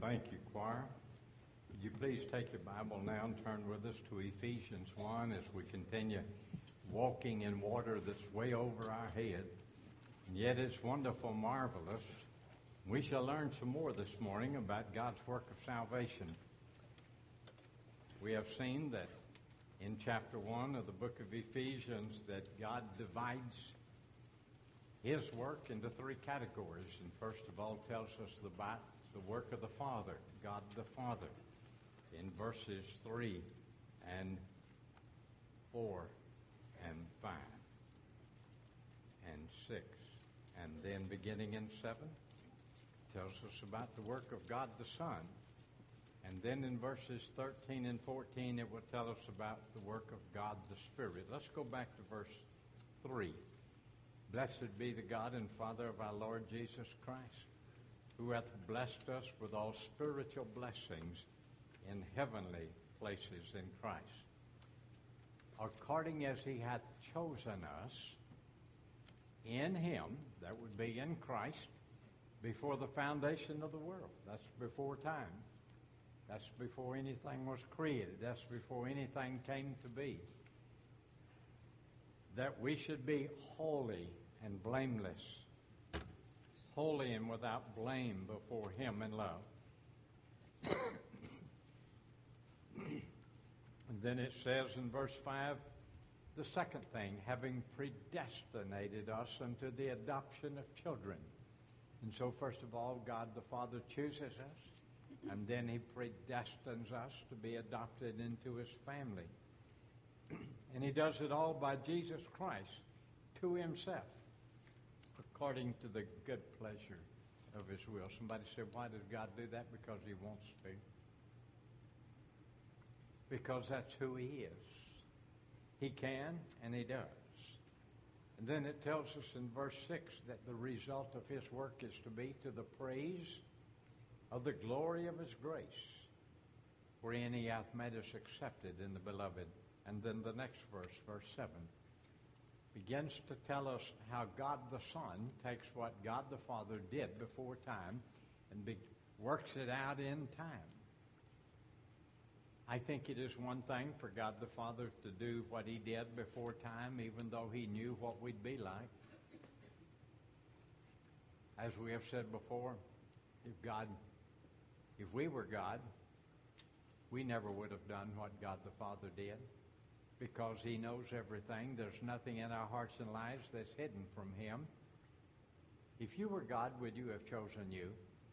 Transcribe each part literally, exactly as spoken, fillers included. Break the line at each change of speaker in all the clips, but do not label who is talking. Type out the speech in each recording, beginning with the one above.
Thank you, choir. Would you please take your Bible now and turn with us to Ephesians one as we continue walking in water that's way over our head. And yet it's wonderful, marvelous. We shall learn some more this morning about God's work of salvation. We have seen that in chapter one of the book of Ephesians that God divides His work into three categories. And first of all tells us about the work of the Father, God the Father, in verses three and four and five and six. And then beginning in seven, tells us about the work of God the Son. And then in verses thirteen and fourteen, it will tell us about the work of God the Spirit. Let's go back to verse three. Blessed be the God and Father of our Lord Jesus Christ, who hath blessed us with all spiritual blessings in heavenly places in Christ, according as He hath chosen us in Him, that would be in Christ, before the foundation of the world. That's before time. That's before anything was created. That's before anything came to be. That we should be holy and blameless, holy and without blame before Him in love. And then it says in verse five, the second thing, having predestinated us unto the adoption of children. And so first of all, God the Father chooses us, and then He predestines us to be adopted into His family. And He does it all by Jesus Christ to Himself, according to the good pleasure of His will. Somebody said, why does God do that? Because He wants to. Because that's who He is. He can and He does. And then it tells us in verse six that the result of His work is to be to the praise of the glory of His grace, wherein He hath made us accepted in the Beloved. And then the next verse, verse seven, begins to tell us how God the Son takes what God the Father did before time and be, works it out in time. I think it is one thing for God the Father to do what He did before time, even though He knew what we'd be like. As we have said before, if God, if we were God, we never would have done what God the Father did, because He knows everything. There's nothing in our hearts and lives that's hidden from Him. If you were God, would you have chosen you?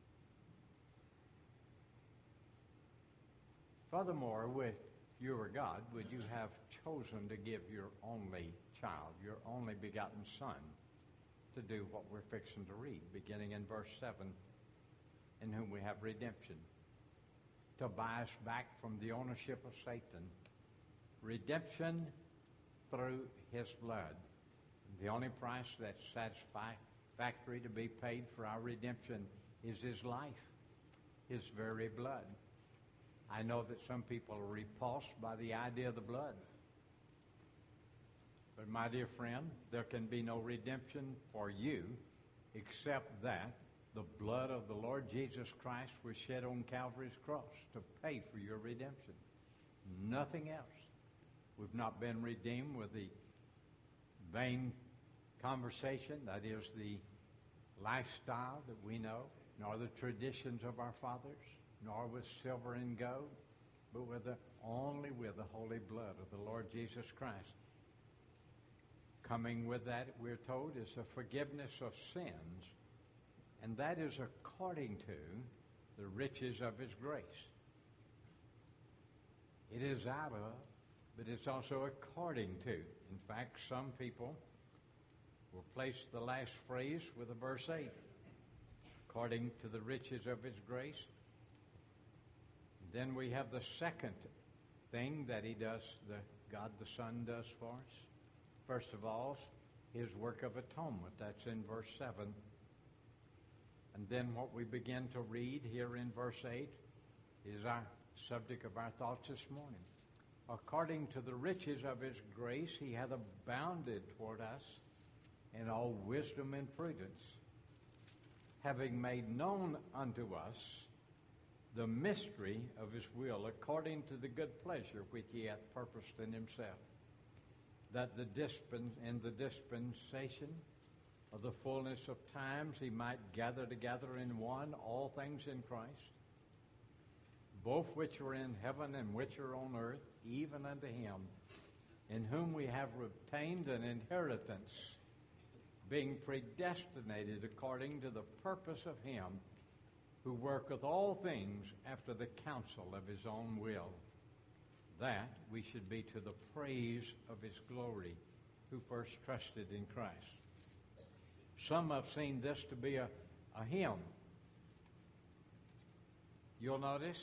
Furthermore, if you were God, would you have chosen to give your only child, your only begotten Son, to do what we're fixing to read, beginning in verse seven, in whom we have redemption, to buy us back from the ownership of Satan? Redemption through His blood. The only price that's satisfactory to be paid for our redemption is His life, His very blood. I know that some people are repulsed by the idea of the blood. But my dear friend, there can be no redemption for you except that the blood of the Lord Jesus Christ was shed on Calvary's cross to pay for your redemption. Nothing else. We've not been redeemed with the vain conversation, that is the lifestyle that we know, nor the traditions of our fathers, nor with silver and gold, but with the, only with the holy blood of the Lord Jesus Christ. Coming with that, we're told, is the forgiveness of sins, and that is according to the riches of His grace. It is out of, but it's also according to. In fact, some people will place the last phrase with a verse eight, according to the riches of His grace. Then we have the second thing that He does, the God the Son does for us. First of all, His work of atonement. That's in verse seven. And then what we begin to read here in verse eight is our subject of our thoughts this morning. According to the riches of His grace, He hath abounded toward us in all wisdom and prudence, having made known unto us the mystery of his will, according to the good pleasure which he hath purposed in himself, that the dispen- in the dispensation of the fullness of times he might gather together in one all things in Christ, both which are in heaven and which are on earth, even unto him, in whom we have obtained an inheritance, being predestinated according to the purpose of him who worketh all things after the counsel of his own will, that we should be to the praise of his glory, who first trusted in Christ. Some have seen this to be a, a hymn. You'll notice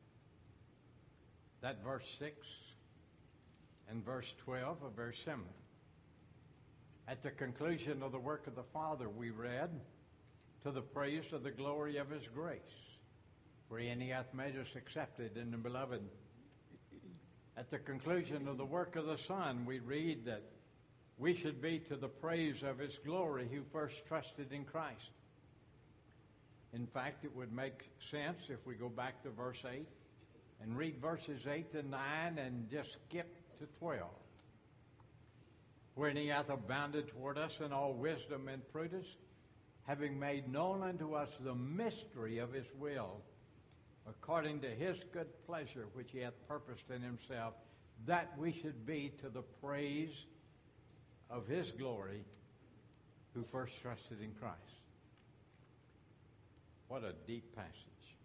that verse six and verse twelve are very similar. At the conclusion of the work of the Father, we read, to the praise of the glory of his grace, wherein he hath made us accepted in the beloved. At the conclusion of the work of the Son, we read that we should be to the praise of his glory, who first trusted in Christ. In fact, it would make sense if we go back to verse eight and read verses eight to nine and just skip to twelve. Wherein he hath abounded toward us in all wisdom and prudence, having made known unto us the mystery of his will, according to his good pleasure which he hath purposed in himself, that we should be to the praise of his glory, who first trusted in Christ. What a deep passage.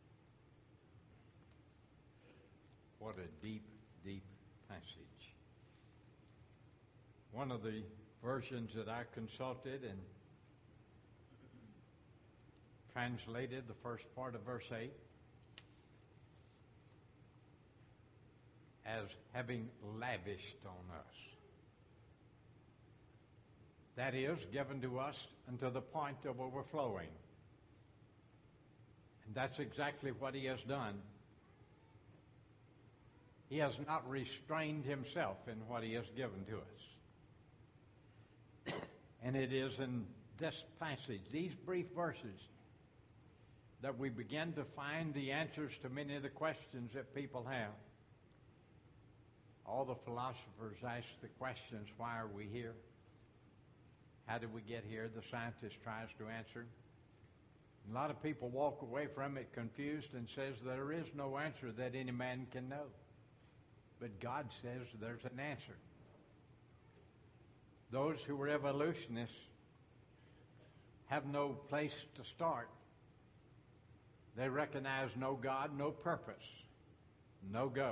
What a deep, deep passage. One of the versions that I consulted and translated the first part of verse eight as having lavished on us. That is, given to us unto the point of overflowing. And that's exactly what he has done. He has not restrained himself in what he has given to us. And it is in this passage, these brief verses, that we begin to find the answers to many of the questions that people have. All the philosophers ask the questions, why are we here? How did we get here? The scientist tries to answer. A lot of people walk away from it confused and says there is no answer that any man can know. But God says there's an answer. Those who are evolutionists have no place to start. They recognize no God, no purpose, no go.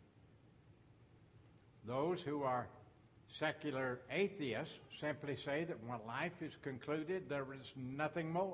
Those who are secular atheists simply say that when life is concluded, there is nothing more.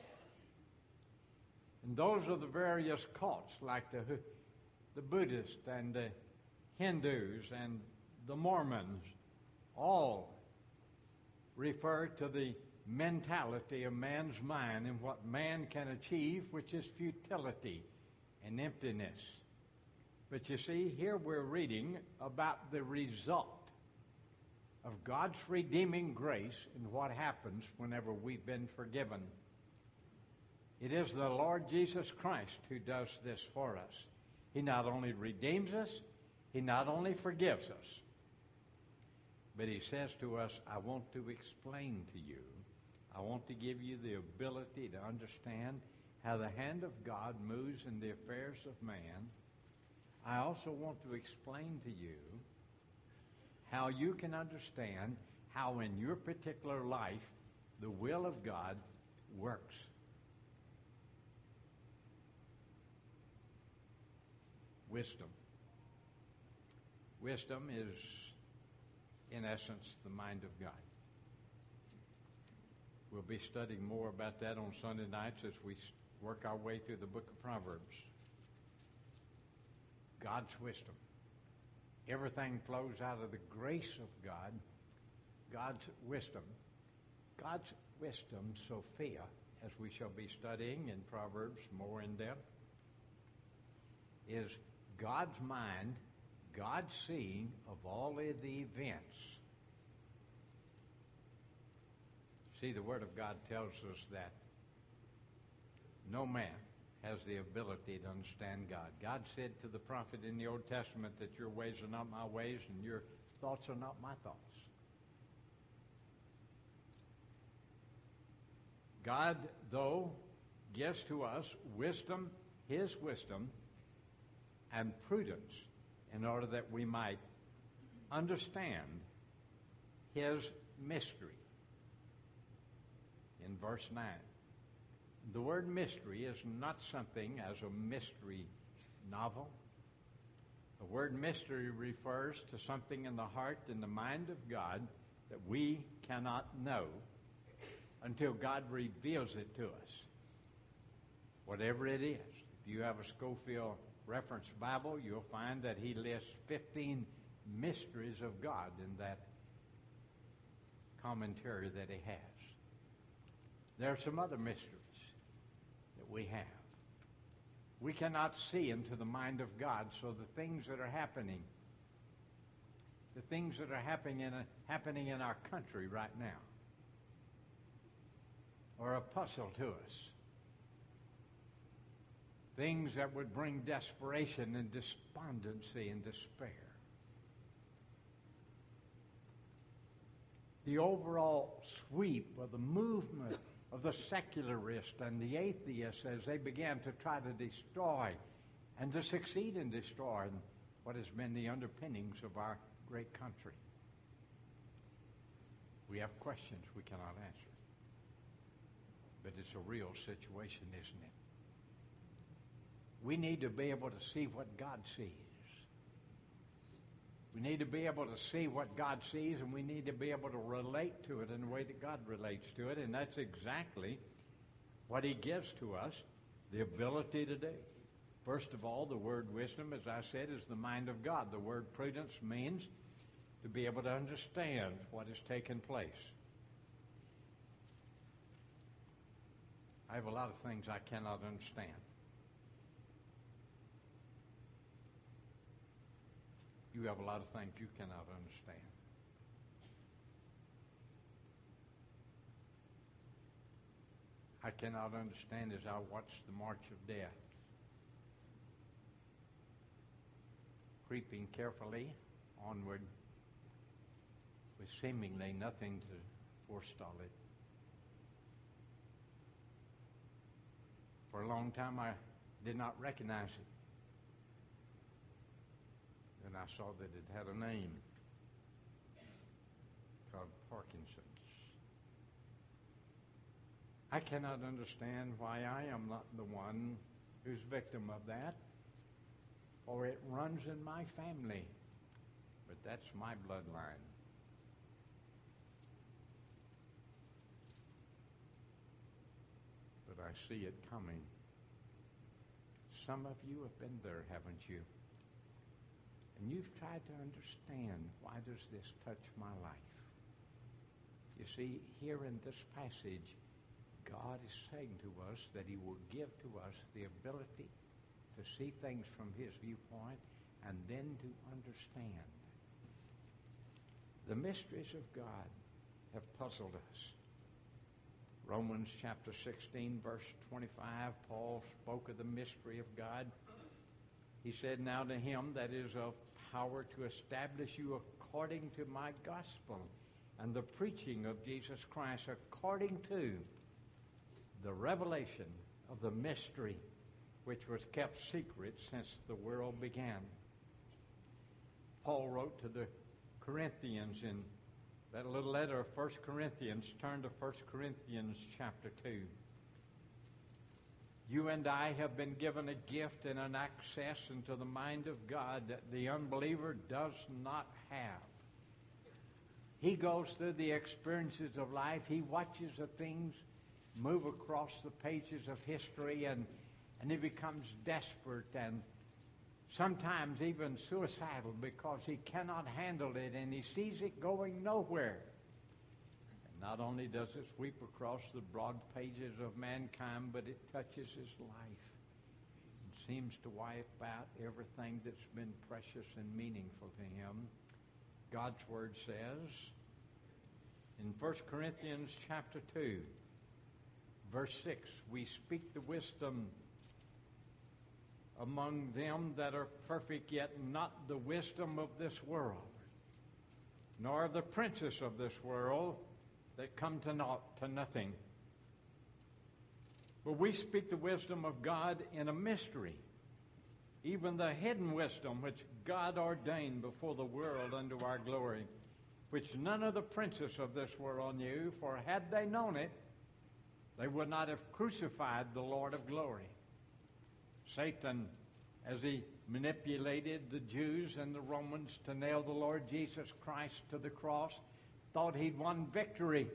And those are the various cults, like the, the Buddhists and the Hindus and the Mormons, all refer to the mentality of man's mind and what man can achieve, which is futility and emptiness. But you see, here we're reading about the result of God's redeeming grace and what happens whenever we've been forgiven. It is the Lord Jesus Christ who does this for us. He not only redeems us, he not only forgives us, but he says to us, I want to explain to you, I want to give you the ability to understand how the hand of God moves in the affairs of man. I also want to explain to you how you can understand how in your particular life the will of God works. Wisdom. Wisdom is, in essence, the mind of God. We'll be studying more about that on Sunday nights as we work our way through the book of Proverbs. God's wisdom. Everything flows out of the grace of God. God's wisdom. God's wisdom, Sophia, as we shall be studying in Proverbs more in depth, is God's mind, God's seeing of all of the events. See, the Word of God tells us that no man has the ability to understand God. God said to the prophet in the Old Testament that your ways are not my ways and your thoughts are not my thoughts. God, though, gives to us wisdom, his wisdom, and prudence in order that we might understand his mystery. In verse nine, the word mystery is not something as a mystery novel. The word mystery refers to something in the heart and the mind of God that we cannot know until God reveals it to us. Whatever it is. If you have a Scofield Reference Bible, you'll find that he lists fifteen mysteries of God in that commentary that he has. There are some other mysteries that we have. We cannot see into the mind of God, so the things that are happening, the things that are happening in, a, happening in our country right now, are a puzzle to us. Things that would bring desperation and despondency and despair. The overall sweep of the movement of the secularists and the atheists as they began to try to destroy and to succeed in destroying what has been the underpinnings of our great country. We have questions we cannot answer. But it's a real situation, isn't it? We need to be able to see what God sees. We need to be able to see what God sees, and we need to be able to relate to it in the way that God relates to it, and that's exactly what he gives to us, the ability to do. First of all, the word wisdom, as I said, is the mind of God. The word prudence means to be able to understand what has taken place. I have a lot of things I cannot understand. You have a lot of things you cannot understand. I cannot understand as I watch the march of death, creeping carefully onward with seemingly nothing to forestall it. For a long time I did not recognize it. And I saw that it had a name called Parkinson's. I cannot understand why I am not the one who's victim of that, or it runs in my family, but that's my bloodline. But I see it coming. Some of you have been there, haven't you? And you've tried to understand, why does this touch my life? You see, here in this passage, God is saying to us that he will give to us the ability to see things from his viewpoint and then to understand. The mysteries of God have puzzled us. Romans chapter sixteen, verse twenty-five, Paul spoke of the mystery of God. He said, now to him that is of power to establish you according to my gospel and the preaching of Jesus Christ, according to the revelation of the mystery which was kept secret since the world began. Paul wrote to the Corinthians in that little letter of First Corinthians. Turn to First Corinthians chapter two. You and I have been given a gift and an access into the mind of God that the unbeliever does not have. He goes through the experiences of life. He watches the things move across the pages of history, and, and he becomes desperate and sometimes even suicidal because he cannot handle it and he sees it going nowhere. Not only does it sweep across the broad pages of mankind, but it touches his life and seems to wipe out everything that's been precious and meaningful to him. God's word says in First Corinthians chapter two, verse six, we speak the wisdom among them that are perfect, yet not the wisdom of this world, nor of the princes of this world that come to naught, to nothing. But we speak the wisdom of God in a mystery, even the hidden wisdom which God ordained before the world unto our glory, which none of the princes of this world knew, for had they known it, they would not have crucified the Lord of glory. Satan, as he manipulated the Jews and the Romans to nail the Lord Jesus Christ to the cross, thought he'd won victory.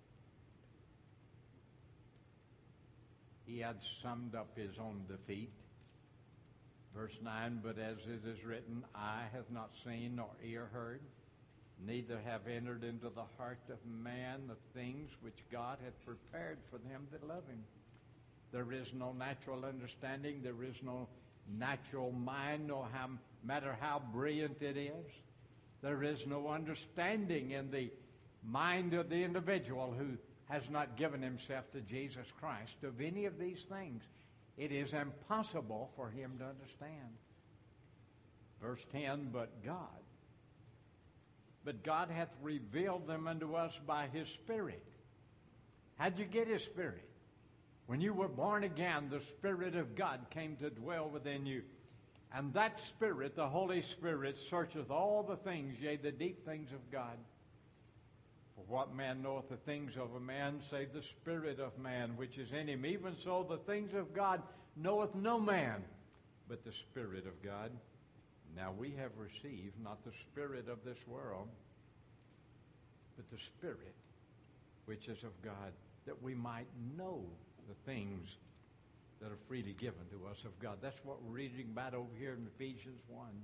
He had summed up his own defeat. Verse nine, but as it is written, eye hath not seen nor ear heard, neither have entered into the heart of man the things which God hath prepared for them that love him. There is no natural understanding. There is no natural mind, no how, matter how brilliant it is. There is no understanding in the mind of the individual who has not given himself to Jesus Christ of any of these things. It is impossible for him to understand. Verse ten, but God. But God hath revealed them unto us by his Spirit. How'd you get his Spirit? When you were born again, the Spirit of God came to dwell within you. And that Spirit, the Holy Spirit, searcheth all the things, yea, the deep things of God. For what man knoweth the things of a man, save the Spirit of man, which is in him? Even so, the things of God knoweth no man, but the Spirit of God. Now we have received not the spirit of this world, but the Spirit which is of God, that we might know the things that are freely given to us of God. That's what we're reading about over here in Ephesians one.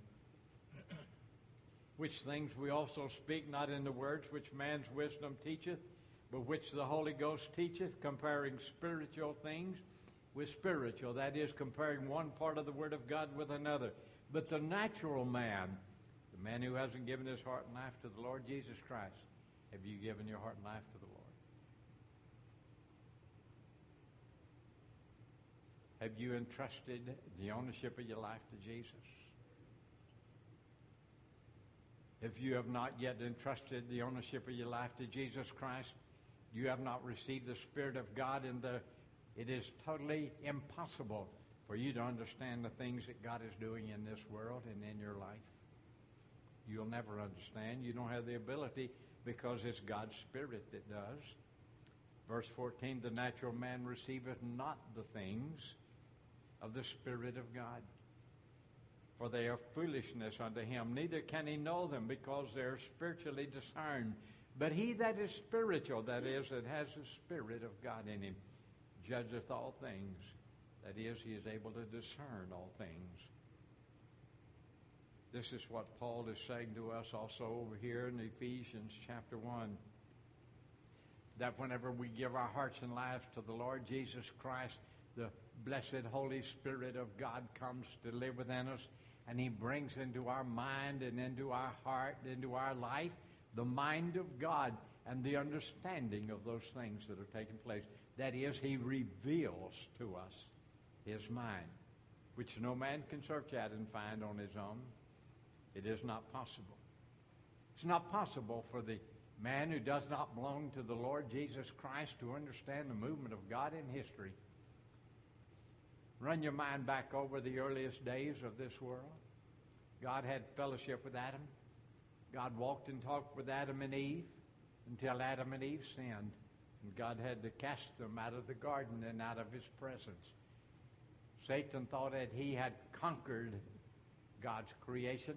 Which things we also speak, not in the words which man's wisdom teacheth, but which the Holy Ghost teacheth, comparing spiritual things with spiritual. That is, comparing one part of the Word of God with another. But the natural man, the man who hasn't given his heart and life to the Lord Jesus Christ, have you given your heart and life to the Lord? Have you entrusted the ownership of your life to Jesus? If you have not yet entrusted the ownership of your life to Jesus Christ, you have not received the Spirit of God, and the, it is totally impossible for you to understand the things that God is doing in this world and in your life. You'll never understand. You don't have the ability because it's God's Spirit that does. Verse fourteen, the natural man receiveth not the things of the Spirit of God, for they are foolishness unto him. Neither can he know them, because they are spiritually discerned. But he that is spiritual, that is, that has the Spirit of God in him, judgeth all things. That is, he is able to discern all things. This is what Paul is saying to us also over here in Ephesians chapter one. That whenever we give our hearts and lives to the Lord Jesus Christ, the blessed Holy Spirit of God comes to live within us, and he brings into our mind and into our heart, into our life, the mind of God and the understanding of those things that are taking place. That is, he reveals to us his mind, which no man can search out and find on his own. It is not possible. It's not possible for the man who does not belong to the Lord Jesus Christ to understand the movement of God in history. Run your mind back over the earliest days of this world. God had fellowship with Adam. God walked and talked with Adam and Eve until Adam and Eve sinned. And God had to cast them out of the garden and out of his presence. Satan thought that he had conquered God's creation.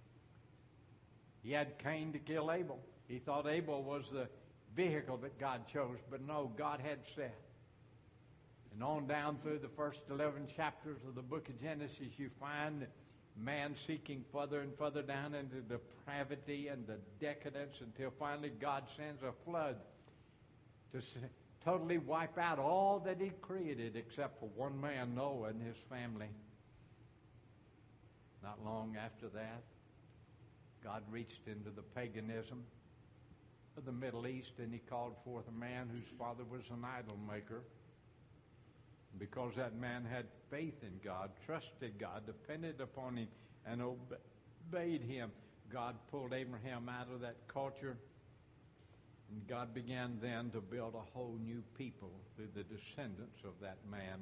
He had Cain to kill Abel. He thought Abel was the vehicle that God chose, but no, God had Seth. And on down through the first eleven chapters of the book of Genesis, you find man seeking further and further down into depravity and the decadence until finally God sends a flood to totally wipe out all that he created except for one man, Noah, and his family. Not long after that, God reached into the paganism of the Middle East, and he called forth a man whose father was an idol maker. Because that man had faith in God, trusted God, depended upon him, and obeyed him, God pulled Abraham out of that culture, and God began then to build a whole new people through the descendants of that man.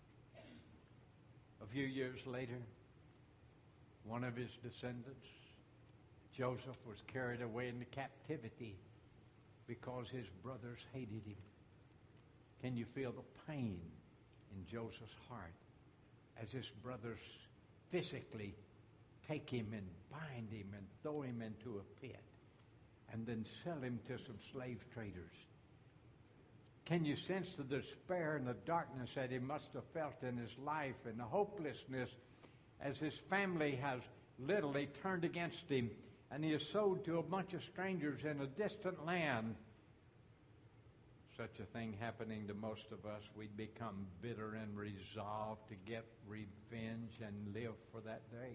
A few years later, one of his descendants, Joseph, was carried away into captivity because his brothers hated him. Can you feel the pain in Joseph's heart as his brothers physically take him and bind him and throw him into a pit and then sell him to some slave traders? Can you sense the despair and the darkness that he must have felt in his life and the hopelessness as his family has literally turned against him and he is sold to a bunch of strangers in a distant land? Such a thing happening to most of us, we'd become bitter and resolved to get revenge and live for that day.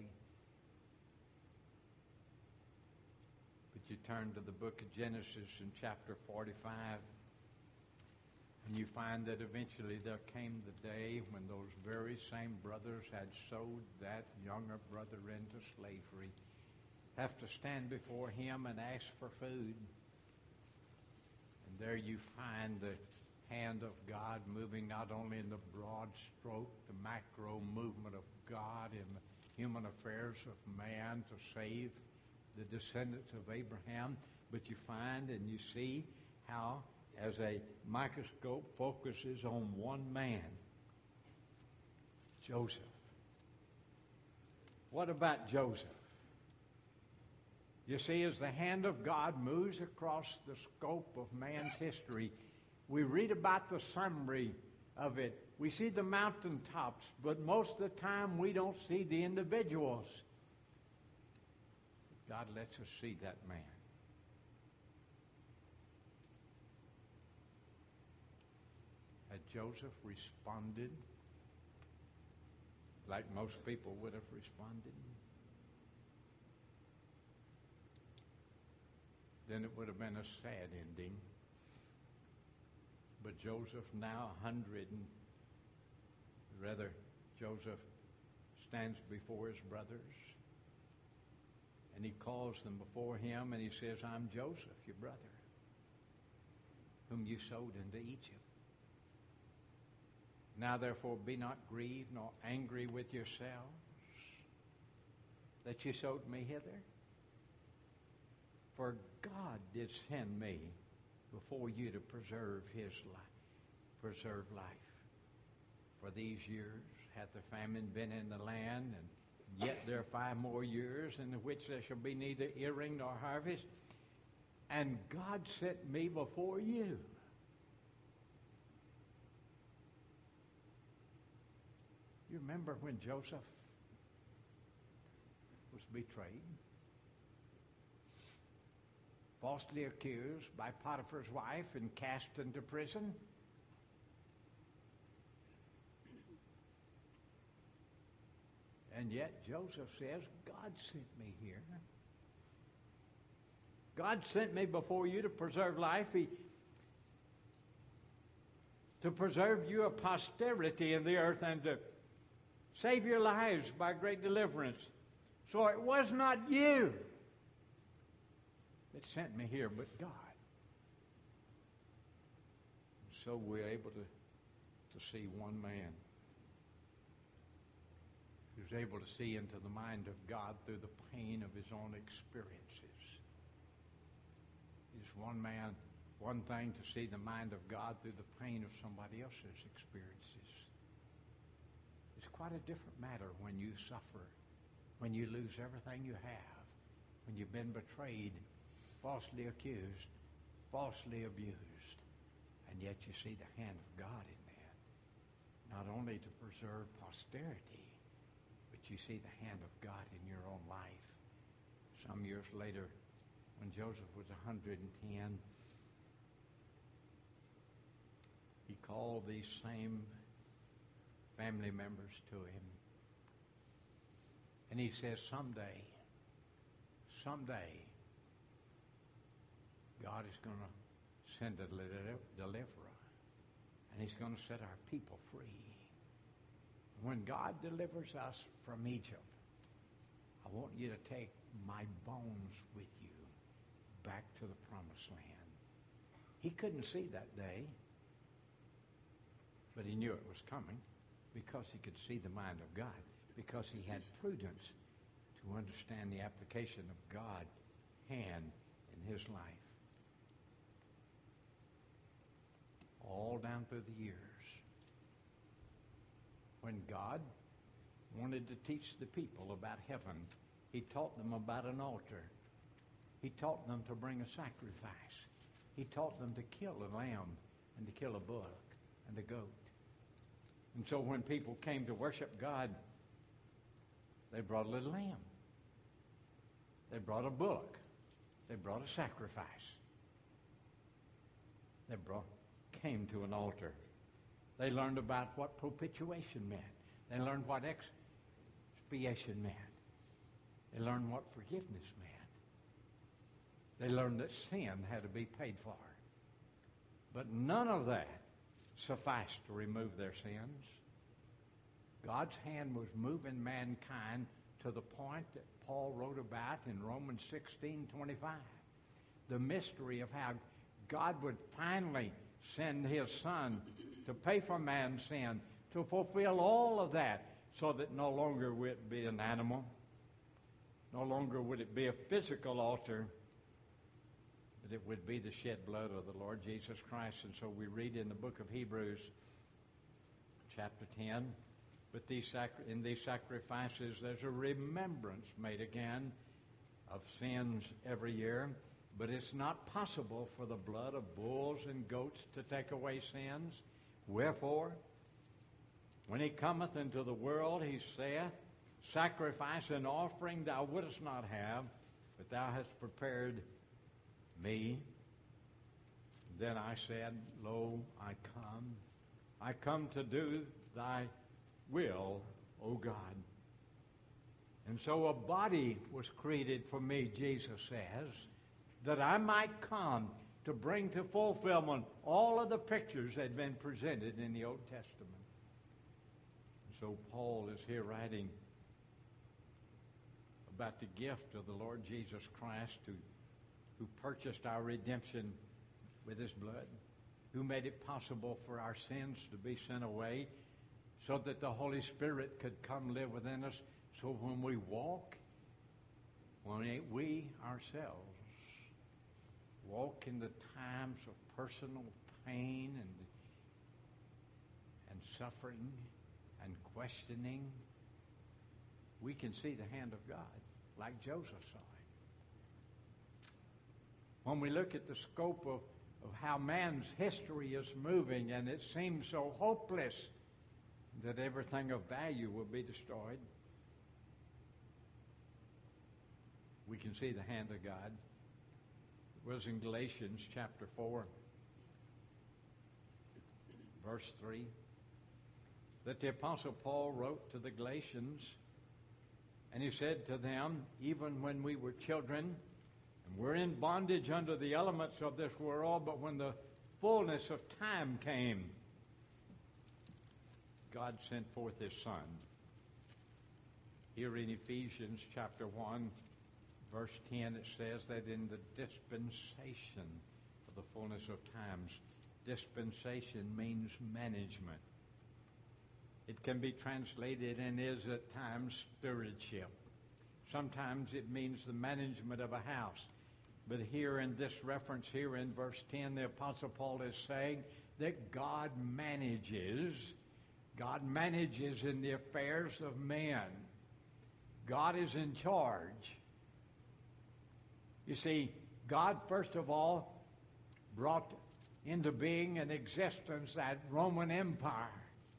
But you turn to the book of Genesis in chapter forty-five, and you find that eventually there came the day when those very same brothers had sold that younger brother into slavery, have to stand before him and ask for food. And there you find the hand of God moving not only in the broad stroke, the macro movement of God in the human affairs of man to save the descendants of Abraham, but you find and you see how, as a microscope focuses on one man, Joseph. What about Joseph? You see, as the hand of God moves across the scope of man's history, we read about the summary of it. We see the mountaintops, but most of the time we don't see the individuals. God lets us see that man. Had Joseph responded like most people would have responded, then it would have been a sad ending. But Joseph, now a hundred, and rather, Joseph stands before his brothers, and he calls them before him, and he says, I'm Joseph, your brother, whom you sold into Egypt. Now, therefore, be not grieved nor angry with yourselves that you sold me hither. For God did send me before you to preserve his life, preserve life. For these years hath the famine been in the land, and yet there are five more years in which there shall be neither earing nor harvest. And God sent me before you. You remember when Joseph was betrayed? Falsely accused by Potiphar's wife and cast into prison? And yet Joseph says, God sent me here. God sent me before you to preserve life, he, to preserve you a posterity in the earth, and to save your lives by great deliverance. So it was not you that sent me here, but God. So we're able to, to see one man who's able to see into the mind of God through the pain of his own experiences. It's one man, one thing to see the mind of God through the pain of somebody else's experiences. It's quite a different matter when you suffer, when you lose everything you have, when you've been betrayed, falsely accused, falsely abused, and yet you see the hand of God in that. Not only to preserve posterity, but you see the hand of God in your own life. Some years later, when Joseph was one hundred ten, he called these same family members to him. And he says, someday, someday, God is going to send a deliverer, and he's going to set our people free. when God delivers us from Egypt, I want you to take my bones with you back to the promised land. He couldn't see that day, but he knew it was coming because he could see the mind of God, because he had prudence to understand the application of God's hand in his life. All down through the years, when God wanted to teach the people about heaven, he taught them about an altar. He taught them to bring a sacrifice. He taught them to kill a lamb and to kill a bullock and a goat. And so when people came to worship God, they brought a little lamb. They brought a bullock. They brought a sacrifice. They brought, came to an altar. They learned about what propitiation meant. They learned what expiation meant. They learned what forgiveness meant. They learned that sin had to be paid for. But none of that sufficed to remove their sins. God's hand was moving mankind to the point that Paul wrote about in Romans sixteen twenty-five. The mystery of how God would finally send his Son to pay for man's sin, to fulfill all of that, so that no longer would it be an animal, no longer would it be a physical altar, but it would be the shed blood of the Lord Jesus Christ. And so we read in the book of Hebrews, chapter ten, but these sacri- in these sacrifices there's a remembrance made again of sins every year. But it's not possible for the blood of bulls and goats to take away sins. Wherefore, when he cometh into the world, he saith, sacrifice and offering thou wouldest not have, but thou hast prepared me. Then I said, lo, I come. I come to do thy will, O God. And so a body was created for me, Jesus says, that I might come to bring to fulfillment all of the pictures that had been presented in the Old Testament. So Paul is here writing about the gift of the Lord Jesus Christ, who, who purchased our redemption with his blood, who made it possible for our sins to be sent away so that the Holy Spirit could come live within us. So when we walk, when we ourselves walk in the times of personal pain and, and suffering and questioning, we can see the hand of God like Joseph saw it. When we look at the scope of, of how man's history is moving, and it seems so hopeless that everything of value will be destroyed, we can see the hand of God. It was in Galatians chapter four, verse three, that the Apostle Paul wrote to the Galatians, and he said to them, even when we were children, and we're in bondage under the elements of this world, but when the fullness of time came, God sent forth his Son. Here in Ephesians chapter one, verse ten, it says that in the dispensation of the fullness of times, dispensation means management. It can be translated and is at times stewardship. Sometimes it means the management of a house. But here in this reference here in verse ten, the Apostle Paul is saying that God manages. God manages in the affairs of men. God is in charge. You see, God, first of all, brought into being and existence that Roman Empire.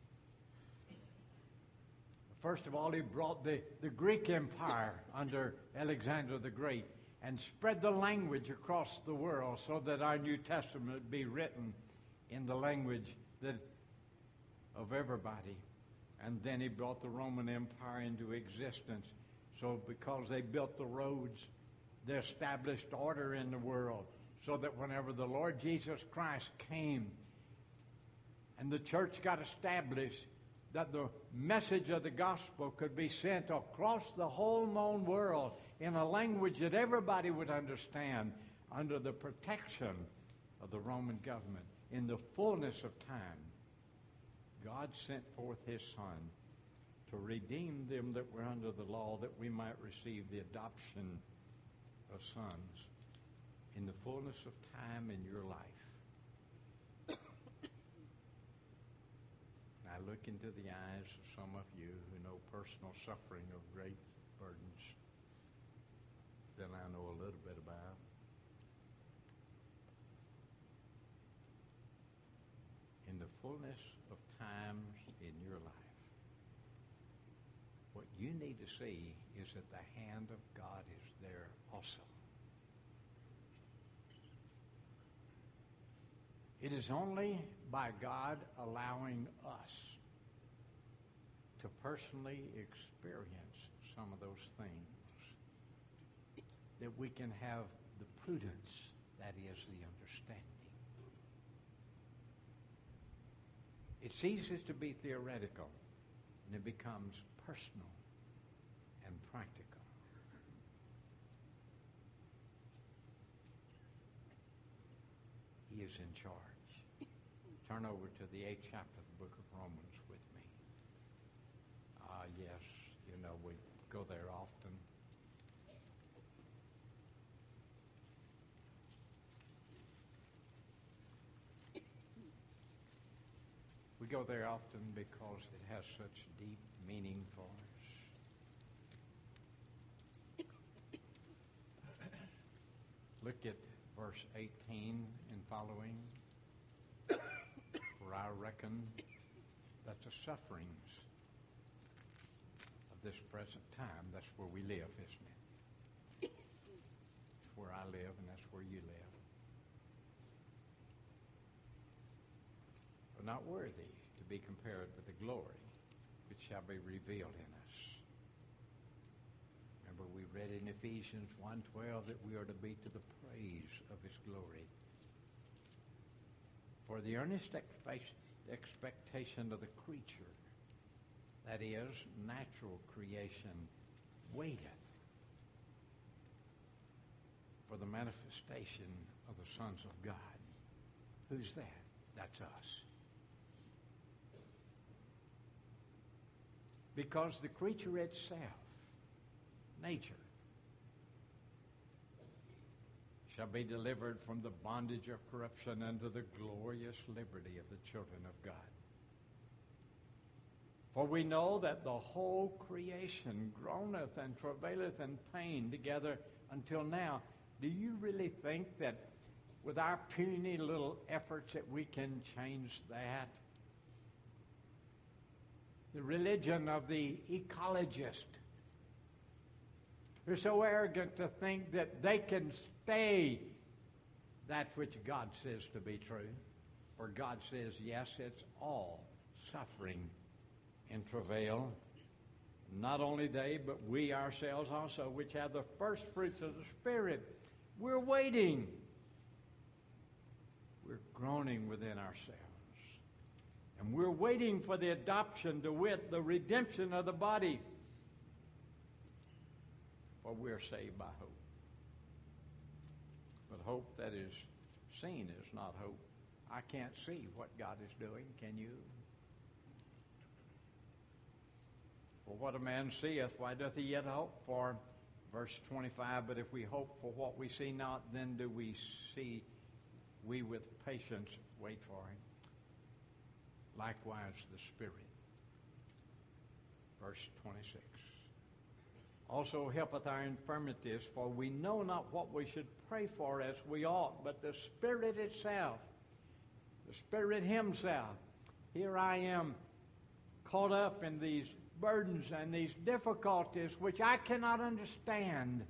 First of all, he brought the, the Greek Empire under Alexander the Great and spread the language across the world so that our New Testament would be written in the language that of everybody. And then he brought the Roman Empire into existence. So because they built the roads, they established order in the world, so that whenever the Lord Jesus Christ came and the church got established, that the message of the gospel could be sent across the whole known world in a language that everybody would understand under the protection of the Roman government. In the fullness of time, God sent forth his Son to redeem them that were under the law, that we might receive the adoption of sons in the fullness of time in your life. I look into the eyes of some of you who know personal suffering of great burdens that I know a little bit about. In the fullness of times in your life, what you need to see is that the hand of God is there also. It is only by God allowing us to personally experience some of those things that we can have the prudence, that is, the understanding. It ceases to be theoretical, and it becomes personal and practical. He is in charge. Turn over to the eighth chapter of the book of Romans with me. Ah, yes, you know, we go there often. We go there often because it has such deep meaning for us. Look at verse eighteen and following. For I reckon that the sufferings of this present time, that's where we live, isn't it? It's where I live, and that's where you live. Are not worthy to be compared with the glory which shall be revealed in us. Remember, we read in Ephesians one twelve that we are to be to the praise of his glory. For the earnest expectation of the creature, that is, natural creation, waiteth for the manifestation of the sons of God. Who's that? That's us. Because the creature itself, nature, shall be delivered from the bondage of corruption unto the glorious liberty of the children of God. For we know that the whole creation groaneth and travaileth in pain together until now. Do you really think that with our puny little efforts that we can change that? The religion of the ecologist. They're so arrogant to think that they can stay that which God says to be true. For God says, yes, it's all suffering and travail. Not only they, but we ourselves also, which have the first fruits of the Spirit. We're waiting. We're groaning within ourselves. And we're waiting for the adoption, to wit, the redemption of the body. For we're saved by hope. But hope that is seen is not hope. I can't see what God is doing. Can you? For what a man seeth, why doth he yet hope for? Verse twenty-five, but if we hope for what we see not, then do we see, we with patience wait for him. Likewise the Spirit. Verse twenty-six. Also helpeth our infirmities, for we know not what we should pray for as we ought, but the Spirit itself, the Spirit himself. Here I am caught up in these burdens and these difficulties which I cannot understand.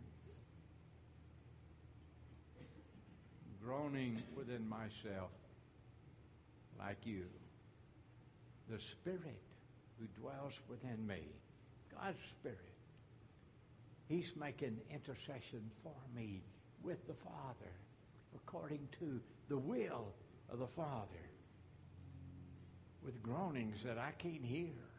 Groaning within myself like you. The Spirit who dwells within me, God's Spirit, he's making intercession for me with the Father according to the will of the Father with groanings that I can't hear.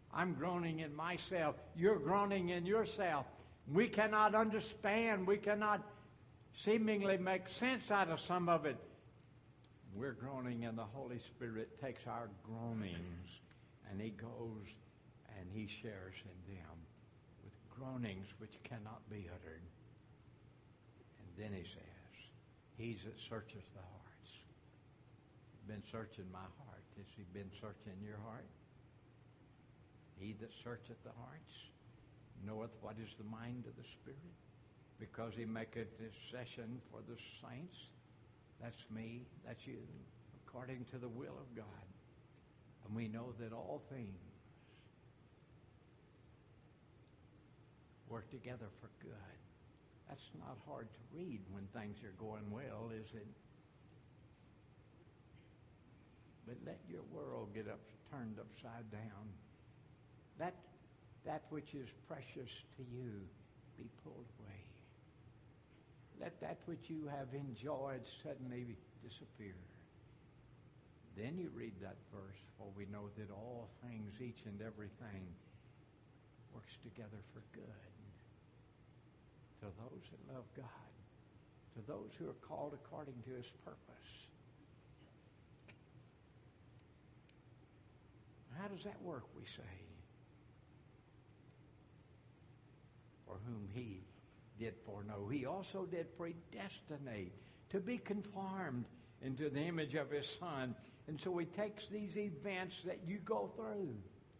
I'm groaning in myself. You're groaning in yourself. We cannot understand. We cannot seemingly make sense out of some of it. We're groaning, and the Holy Spirit takes our groanings, and he goes and he shares in them with groanings which cannot be uttered. And then he says, he's that searcheth the hearts. He's been searching my heart. Has he been searching your heart? He that searcheth the hearts knoweth what is the mind of the Spirit, because he maketh intercession for the saints. That's me, that's you, according to the will of God. And we know that all things work together for good. That's not hard to read when things are going well, is it? But let your world get up, turned upside down. That, that which is precious to you be pulled away. Let that which you have enjoyed suddenly disappear. Then you read that verse, for we know that all things, each and everything, works together for good to those that love God, to those who are called according to his purpose. How does that work, we say? For whom he did foreknow, he also did predestinate to be conformed into the image of his Son. And so he takes these events that you go through,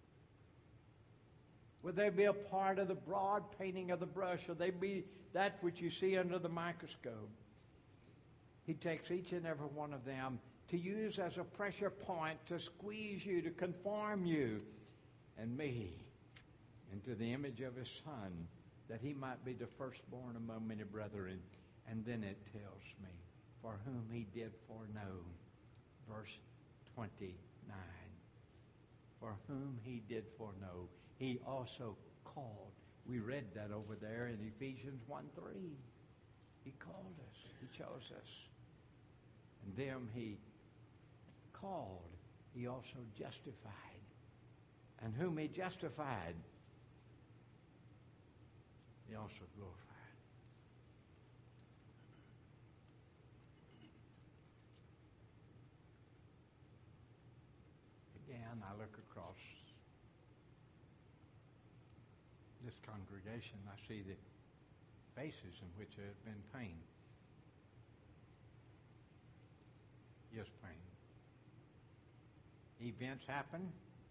will they be a part of the broad painting of the brush, or they be that which you see under the microscope? He takes each and every one of them to use as a pressure point to squeeze you, to conform you and me into the image of his Son, that he might be the firstborn among many brethren. And then it tells me, for whom he did foreknow, verse twenty-nine. For whom he did foreknow, he also called. We read that over there in Ephesians one three. He called us. He chose us. And them he called, he also justified. And whom he justified, he also glorified. Again, I look across this congregation, I see the faces in which there has been pain. Yes, pain. Events happen.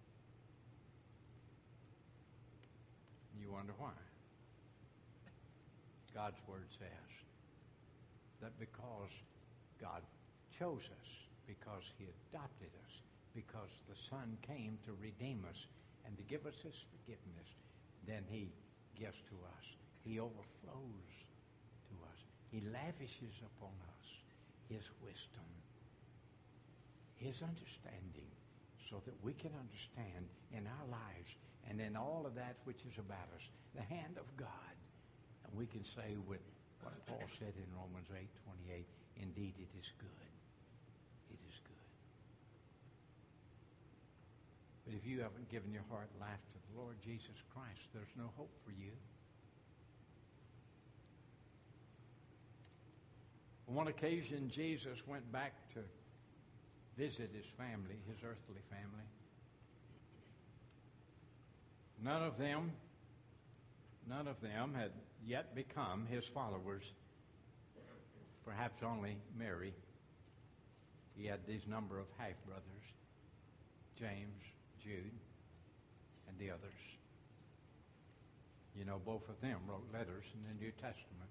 You wonder why. God's word says that because God chose us, because he adopted us, because the Son came to redeem us and to give us his forgiveness, then he gives to us. He overflows to us. He lavishes upon us his wisdom, his understanding, so that we can understand in our lives and in all of that which is about us, the hand of God. And we can say with what Paul said in Romans eight twenty-eight, indeed it is good. It is good. But if you haven't given your heart and life to the Lord Jesus Christ, there's no hope for you. On one occasion, Jesus went back to visit his family, his earthly family. None of them, none of them had yet become his followers. Perhaps only Mary. He had these number of half-brothers, James, Jude, and the others. You know, both of them wrote letters in the New Testament.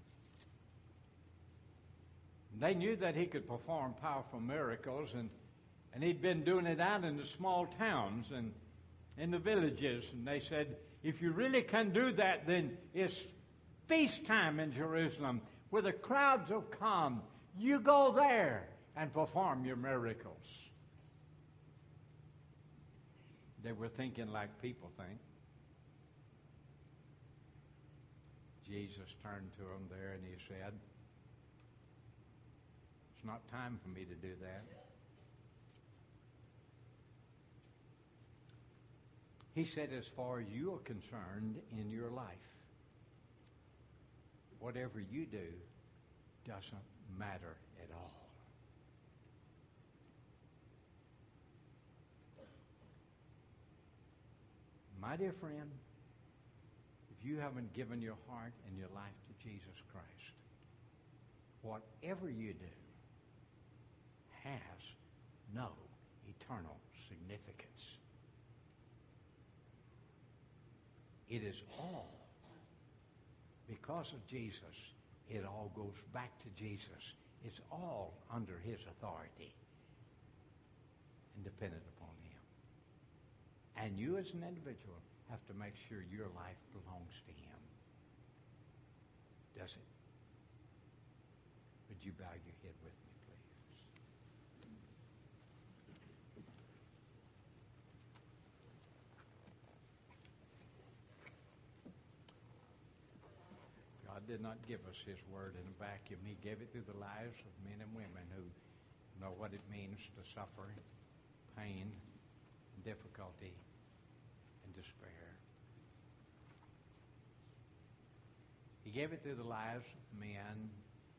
They knew that he could perform powerful miracles, and, and he'd been doing it out in the small towns and in the villages. And they said, if you really can do that, then it's feast time in Jerusalem where the crowds will come. You go there and perform your miracles. They were thinking like people think. Jesus turned to them there and he said, it's not time for me to do that. He said, as far as you are concerned in your life, whatever you do doesn't matter at all. My dear friend, if you haven't given your heart and your life to Jesus Christ, whatever you do has no eternal significance. It is all because of Jesus. It all goes back to Jesus. It's all under his authority and dependent upon him. And you as an individual have to make sure your life belongs to him. Does it? Would you bow your head with me, please? God did not give us his word in a vacuum. He gave it through the lives of men and women who know what it means to suffer pain, difficulty, and despair. He gave it through the lives of men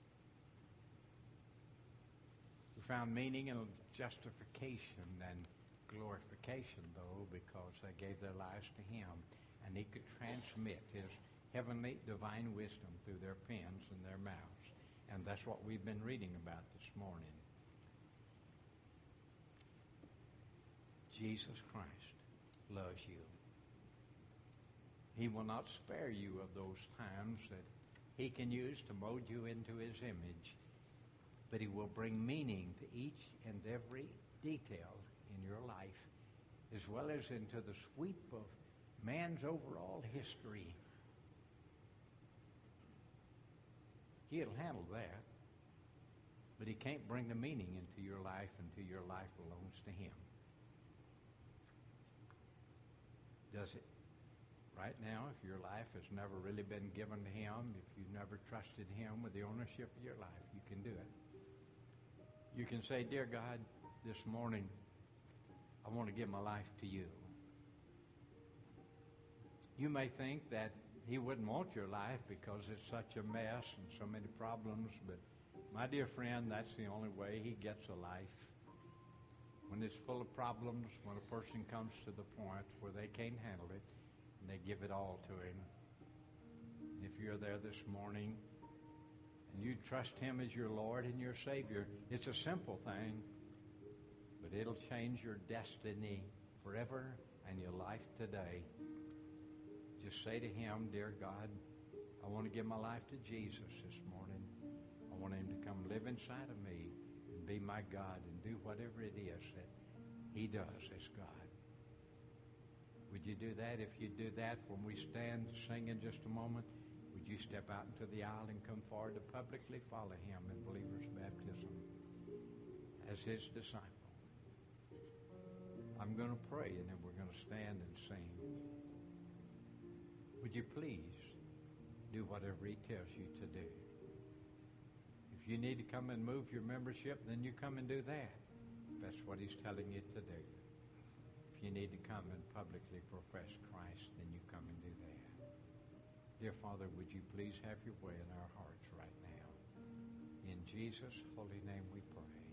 who found meaning and justification and glorification, though, because they gave their lives to him, and he could transmit his heavenly divine wisdom through their pens and their mouths. And that's what we've been reading about this morning. Jesus Christ loves you. He will not spare you of those times that he can use to mold you into his image, but he will bring meaning to each and every detail in your life, as well as into the sweep of man's overall history. He'll handle that, but he can't bring the meaning into your life until your life belongs to him. Does it? Right now, if your life has never really been given to him, if you've never trusted him with the ownership of your life, you can do it. You can say, dear God, this morning, I want to give my life to you. You may think that he wouldn't want your life because it's such a mess and so many problems, but my dear friend, that's the only way he gets a life. When it's full of problems, when a person comes to the point where they can't handle it, and they give it all to him. And if you're there this morning and you trust him as your Lord and your Savior, it's a simple thing, but it'll change your destiny forever and your life today. Just say to him, dear God, I want to give my life to Jesus this morning. I want him to come live inside of me and be my God and do whatever it is that he does as God. Would you do that? If you do that, when we stand to sing in just a moment, would you step out into the aisle and come forward to publicly follow him in believer's baptism as his disciple? I'm going to pray, and then we're going to stand and sing. Would you please do whatever he tells you to do? If you need to come and move your membership, then you come and do that. That's what he's telling you to do. If you need to come and publicly profess Christ, then you come and do that. Dear Father, would you please have your way in our hearts right now? In Jesus' holy name we pray.